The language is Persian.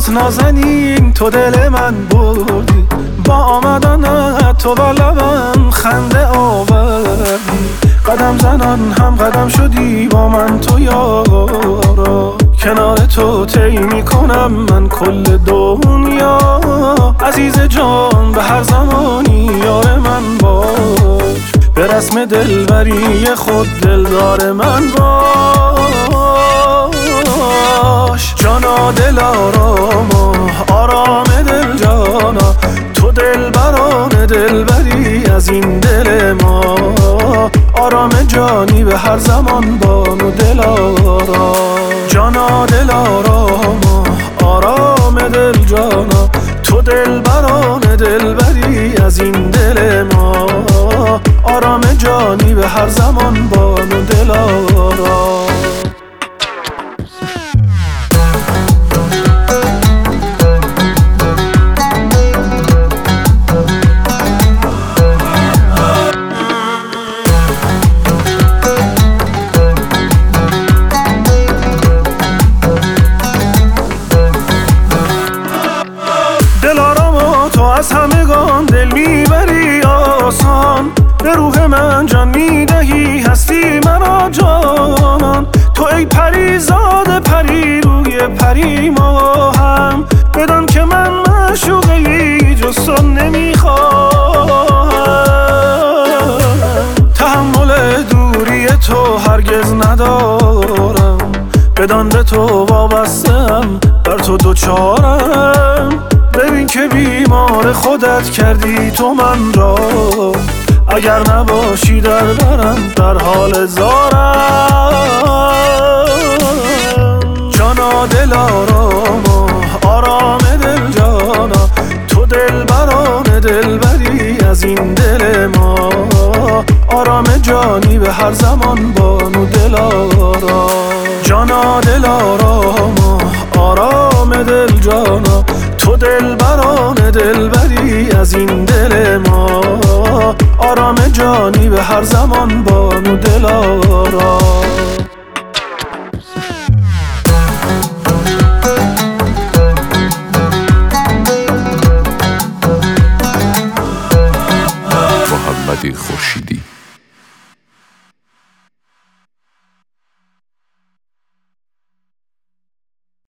باز نازنین تو دل من بردی، با آمدن تو بر لبم خنده آوردی. قدم زنان هم قدم شدی با من تو یارا، کنار تو طی میکنم من کل دنیا. عزیز جان به هر زمانی یار من باش، به رسم دلبری خود دلدار من باش. جانا دل آراما آرام دل جانا، تو دلبران دلبری از این دل ما. آرام جانی به هر زمان بانو دلارا، جانا دل آراما آرام دل جانا، تو دلبران دلبری از این دل ما. آرام جانی به هر زمان بانو دلارا. از همگان دل میبری آسان، به روح من جان میدهی هستی مرا جانان. تو ای پری زاده پری روی پری ما هم، بدان که من معشوقی جز تو نمیخواهم. تحمل دوری تو هرگز ندارم، بدان به تو وابسته‌ام بر تو دوچارم. ببین که بیمار خودت کردی تو من را، اگر نباشی در برم در حال زارم. جانا دل آراما آرام دل جانا، تو دلبران دلبری از این دل ما. آرام جانی به هر زمان بانو دلارا، جانا دل آراما آرام دل جانا، تو دلبران دلبری از این دل ما. آرام جانی به هر زمان بانو دلارا. محمد خورشیدی